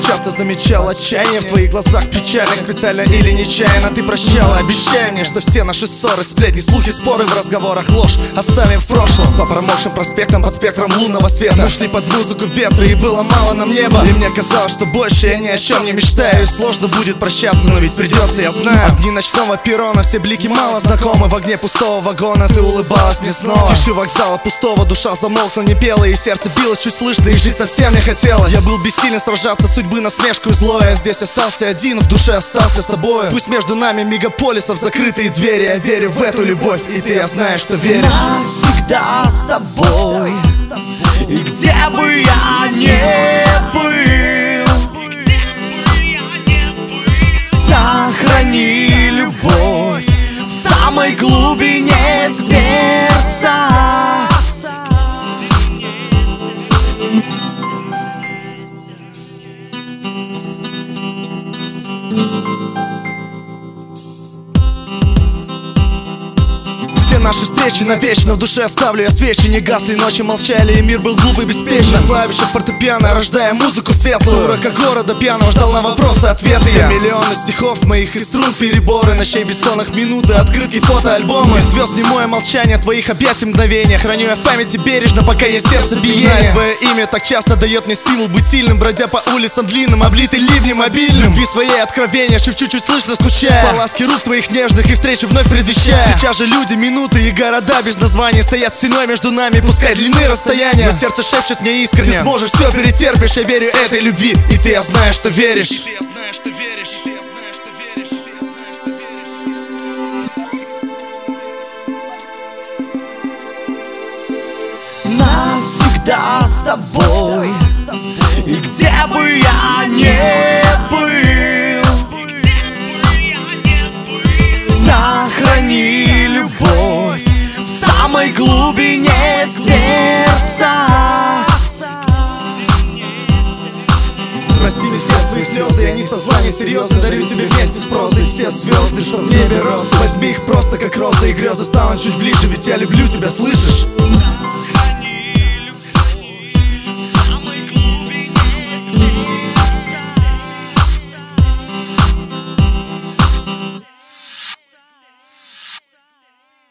часто замечал отчаяние в твоих глазах печальных. Специально или нечаянно ты прощала. Обещай мне, что все наши ссоры, сплетни, слухи, споры в разговорах ложь оставим в прошлом. По промокшим проспектам под спектром лунного света мы шли под музыку ветра, и было мало нам неба. И мне казалось, что больше я ни о чем не мечтаю. И сложно будет прощаться, но ведь придется, я знаю. Огни ночного перрона, все блики мало знакомы. В огне пустого вагона ты улыбалась мне снова. В тиши вокзала пустого душа замолкла, не пела, и сердце билось чуть слышно, и жить совсем не хотелось. Я был бессилен сражаться судьбы насмешку и злое. Я здесь остался один, в душе остался с тобой. Пусть между нами мегаполисов закрытые двери. Я верю в эту любовь, и ты, я знаю, что веришь. Навсегда с тобой, и где бы я ни был, сохрани любовь в самой глубине сердца. Все наши встречи навечно в душе оставлю я свечи. Не гасли, ночи молчали, и мир был глуп и беспечен. На клавишах фортепиано, рождая музыку светлую. Урока города пьяного ждал на вопросы ответы я. Миллионы стихов моих и струн переборы, ночей бессонных минуты, открытки, фотоальбомы. И звезд немое молчание твоих объятий мгновения. Храню я в памяти бережно, пока есть сердце биение. Твое имя так часто дает мне стимул быть сильным, бродя по улицам длинным, облитый ливнем обильным. Любви своей откровения шепчу чуть слышно, скучая по ласке рук твоих нежных и встречи вновь предвещая. Сейчас же люди, минуты и города без названий стоят стеной между нами, пускай длины расстояния. Но сердце шепчет мне искренне: ты сможешь, все перетерпишь. Я верю этой любви, и ты, я знаю, что веришь. Навсегда с тобой, и где бы я ни был, сохрани любовь в самой глубине сердца. Прости мне все свои слезы, я не со зла, не серьезно. Дарю тебе вместе с прозой все звезды, что в небе розы. Возьми их просто как розы, и грезы станут чуть ближе, ведь я люблю тебя, слышишь?